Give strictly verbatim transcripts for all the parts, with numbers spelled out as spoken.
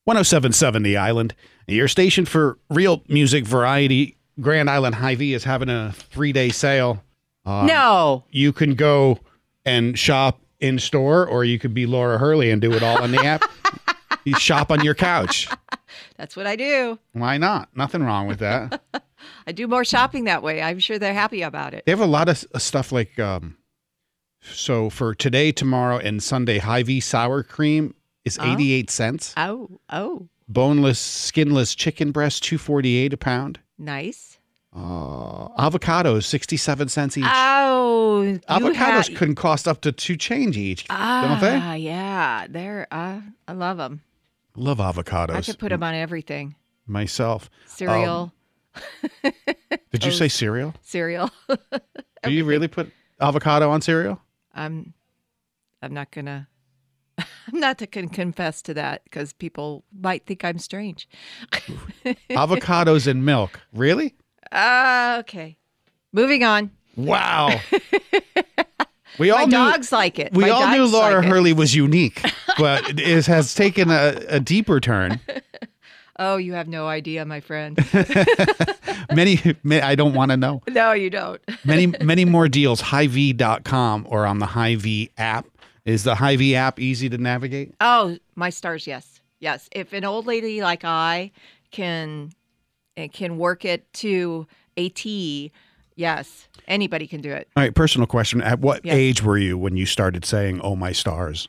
one oh seven point seven The Island, your station for real music variety. Grand Island Hy-Vee is having a three-day sale. Uh, no. You can go and shop in store, or you could be Laura Hurley and do it all on the app. You shop on your couch. That's what I do. Why not? Nothing wrong with that. I do more shopping that way. I'm sure they're happy about it. They have a lot of stuff like, um, so for today, tomorrow, and Sunday, Hy-Vee sour cream is Oh. eighty-eight cents. Oh, oh, Boneless, skinless chicken breast, two forty-eight a pound. nice. Uh, avocados, sixty-seven cents each. Oh, you Avocados ha- can cost up to two change each, ah, don't they? yeah, they're. Uh, I love them. Love avocados. I could put them on everything. myself. Cereal, Did you say cereal? cereal. Do you really put avocado on cereal? I'm. I'm not gonna. I'm not going to confess to that because people might think I'm strange. Avocados and milk. Really? Uh, okay. Moving on. Wow. We all My knew, dogs like it. We My all knew dogs Laura like it. Hurley was unique, but it is, has taken a, a deeper turn. Oh, you have no idea, my friend. Many, ma- I don't want to know. No, you don't. Many, many more deals. Hy-Vee dot com or on the Hy-Vee app. Is the Hy-Vee app easy to navigate? Oh, my stars, yes. Yes. If an old lady like I can eh, can work it to a T, yes, anybody can do it. All right, personal question. At what Yes. age were you when you started saying, oh, my stars?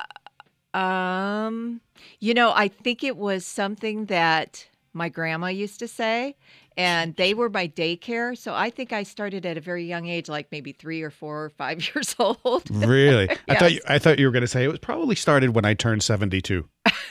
Um, you know, I think it was something that my grandma used to say, and they were my daycare. So I think I started at a very young age, like maybe three or four or five years old. Really? I thought you, Yes. I thought you were going to say it was probably started when I turned seventy-two.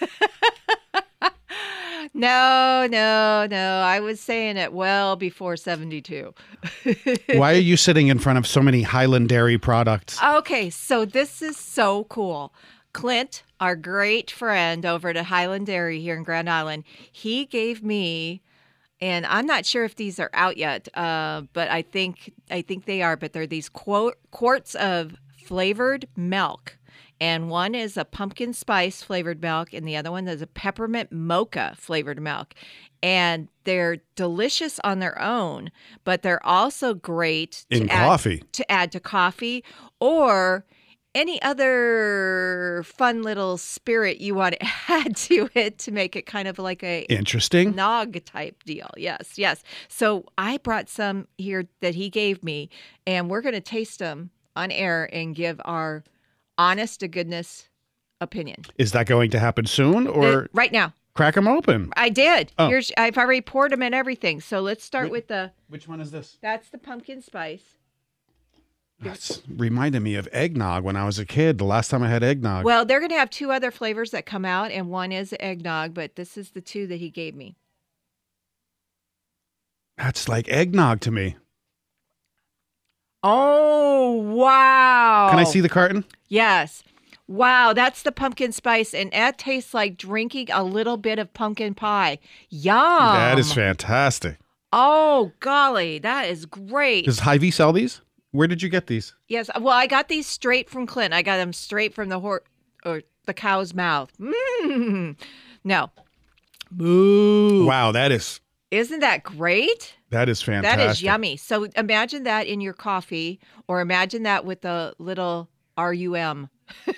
No, no, no. I was saying it well before seventy-two. Why are you sitting in front of so many Highland Dairy products? Okay, so this is so cool. Clint, our great friend over at Highland Dairy here in Grand Island, he gave me, and I'm not sure if these are out yet, uh, but I think I think they are. But they're these qu- quarts of flavored milk, and one is a pumpkin spice flavored milk, and the other one is a peppermint mocha flavored milk. And they're delicious on their own, but they're also great to In add, coffee. to add to coffee or any other fun little spirit you want to add to it to make it kind of like a Interesting. nog type deal. Yes, yes. So I brought some here that he gave me, and we're going to taste them on air and give our honest to goodness opinion. Is that going to happen soon or Uh, right now. crack them open? I did. Oh. Here's I've already poured them and everything. So let's start Wait. with the Which one is this? that's the pumpkin spice. That's reminded me of eggnog when I was a kid. The last time I had eggnog. Well, they're going to have two other flavors that come out, and one is eggnog, but this is the two that he gave me. That's like eggnog to me. Oh, wow. Can I see the carton? Yes. Wow, that's the pumpkin spice, and that tastes like drinking a little bit of pumpkin pie. Yum. That is fantastic. Oh, golly, that is great. Does Hy-Vee sell these? Where did you get these? Yes, well, I got these straight from Clint. I got them straight from the hor- or the cow's mouth. Mm. No. Moo. Wow, that is Isn't that great? that is fantastic. That is yummy. So imagine that in your coffee, or imagine that with a little R U M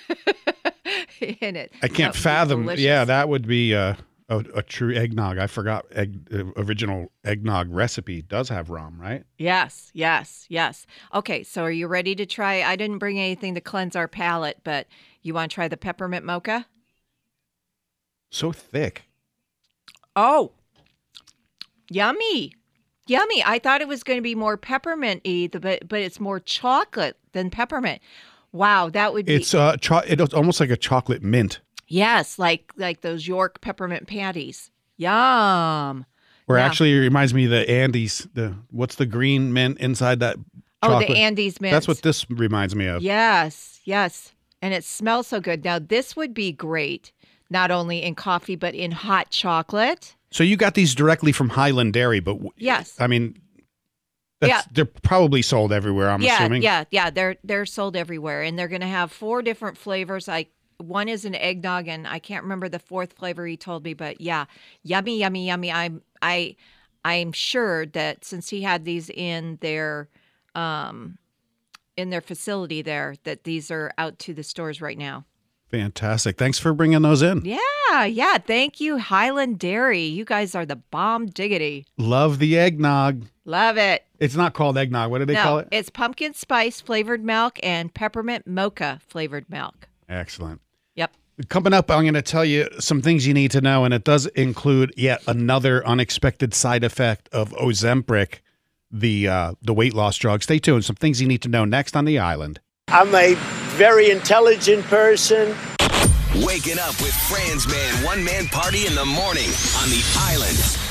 in it. I That can't would be fathom. delicious. Yeah, that would be uh, a, a true eggnog. I forgot egg, uh, original eggnog recipe does have rum, right? Yes, yes, yes. Okay, so are you ready to try? I didn't bring anything to cleanse our palate, but you want to try the peppermint mocha? So thick. Oh, yummy. Yummy. I thought it was going to be more peppermint-y, but, but it's more chocolate than peppermint. Wow, that would be... It's uh, cho- it's almost like a chocolate mint. Yes, like like those York peppermint patties. Yum. Or Yeah. actually, it reminds me of the Andes. The what's the green mint inside that Oh, chocolate? the Andes mint. That's what this reminds me of. Yes, yes. And it smells so good. Now, this would be great, not only in coffee, but in hot chocolate. So you got these directly from Highland Dairy, but w- Yes. I mean, that's, Yeah. they're probably sold everywhere. I'm yeah, assuming. yeah, yeah. They're they're sold everywhere, and they're going to have four different flavors. I one is an eggnog, and I can't remember the fourth flavor he told me, but yeah, yummy, yummy, yummy. I'm I I'm sure that since he had these in their um in their facility there, that these are out to the stores right now. Fantastic. Thanks for bringing those in. Yeah, yeah. Thank you, Highland Dairy. You guys are the bomb diggity. Love the eggnog. Love it. It's not called eggnog. What do they no, call it? It's pumpkin spice flavored milk and peppermint mocha flavored milk. Excellent. Yep. Coming up, I'm going to tell you some things you need to know, and it does include yet another unexpected side effect of Ozempic, the uh, the weight loss drug. Stay tuned. Some things you need to know next on the island. I'm a very intelligent person. Waking up with Franz Man, one man party in the morning on the island.